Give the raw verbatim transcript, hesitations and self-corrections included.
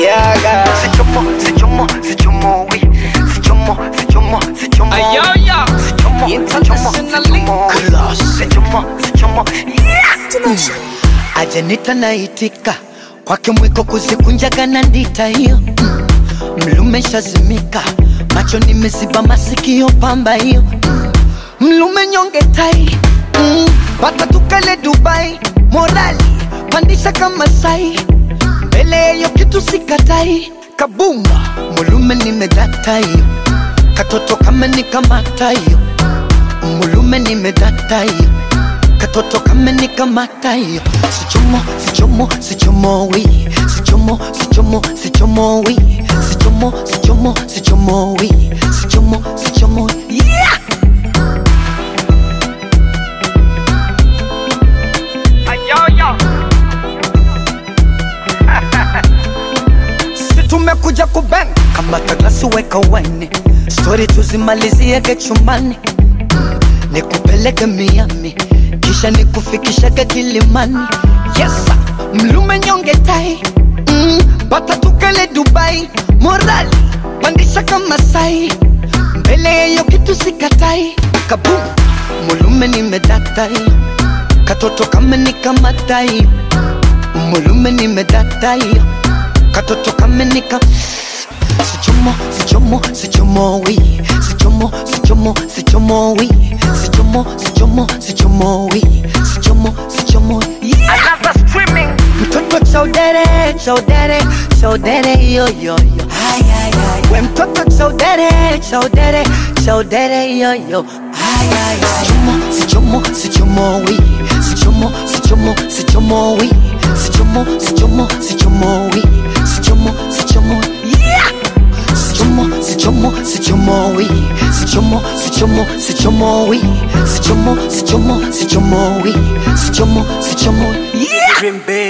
Yaga. Sichomo, sichomo, sichomo, we. Sichomo, sichomo, sichomo. Ayo, yo. Sichomo, Internationally class. Sichomo, sichomo, yeah. Ajanita naitika kwake mwiko kuzikunjaga na ndita hiyo mm. Mlume shazimika macho nimeziba masikio pamba hiyo mm. Mlume nyonge tai mm. Bata tukale Dubai morali pandisha kama sai mbele hiyo kitu sikatai kabumba mlume nimedata hiyo katoto kama nikamata hiyo mlume nimedata hiyo katoto kama nikamata hiyo sichomo sichomo sichomo we sichomo sichomo sichomo we sichomo sichomo sichomo we sichomo sichomo yeah. Ayo, yo. Tumekuja kubang kama taglasi weka wine story tuzimalizie chumbani mm. Nikupeleke Miami kisha nikufikisha Kilimani yes sir. Mlume nyonge tai mm. Bata tukale Dubai morali pandisha kama sai mbele hiyo kitu sikatai kabum mlume nimedatai katoto kama nikamatai mlume nimedatai katoto kama nika sichomo sichomo sichomo we sichomo sichomo sichomo we sichomo sichomo sichomo we sichomo sichomo yeah. Another streaming. Mtoto chaudere chaudere chaudere yo yo yo ay ay ay we mtoto chaudere chaudere chaudere yo yo ay ay ay sichomo sichomo sichomo we sichomo sichomo sichomo we sichomo sichomo sichomo we sichomo sichomo yeah. Sichomo sichomo sichomo we sichomo sichomo sichomo we sichomo sichomo sichomo we sichomo sichomo yeah. Dream big.